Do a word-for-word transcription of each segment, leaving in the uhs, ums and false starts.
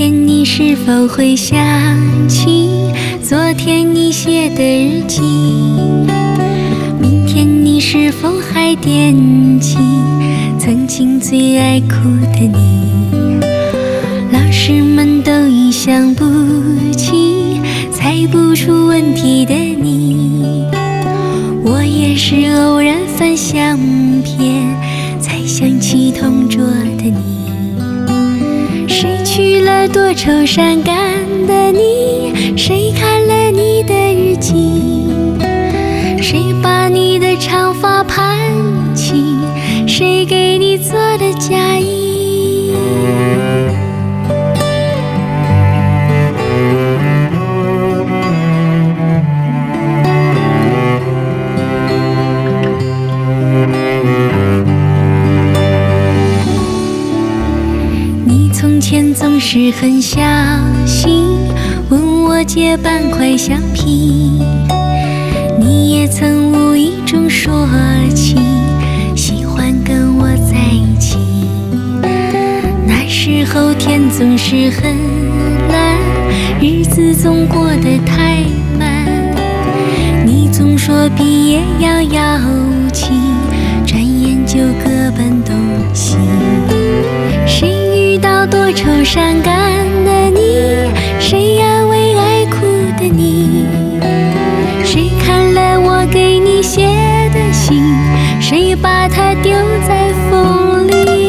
天你是否会想起昨天你写的日记？明天你是否还惦记曾经最爱哭的你？老师们都已想不起猜不出问题的你，我也是偶然翻相片才想起同桌的你。谁去了多愁善感的你？谁看了你的日记？谁把你的长发盘起？谁给你做的嫁衣？你从前总是很小心问我借半块橡皮，你也曾无意中说起喜欢跟我在一起。那时候天总是很蓝，日子总过得太慢，你总说毕业遥遥期，转眼就各奔东西。谁遇到多愁善感的你？谁安慰爱哭的你？谁看了我给你写的信？谁把它丢在风里？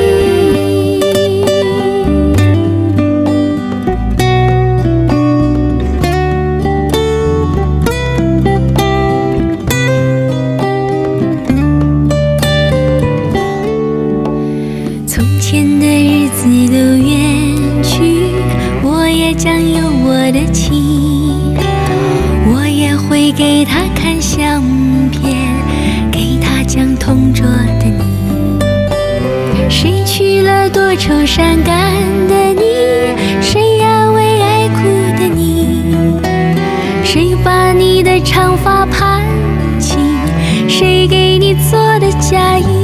从前的日子都远去，我也将有我的妻，我也会给他看相片，给他讲同桌的你。谁去了多愁善感的你？谁安慰爱哭的你？谁把你的长发盘起？谁给你做的嫁衣？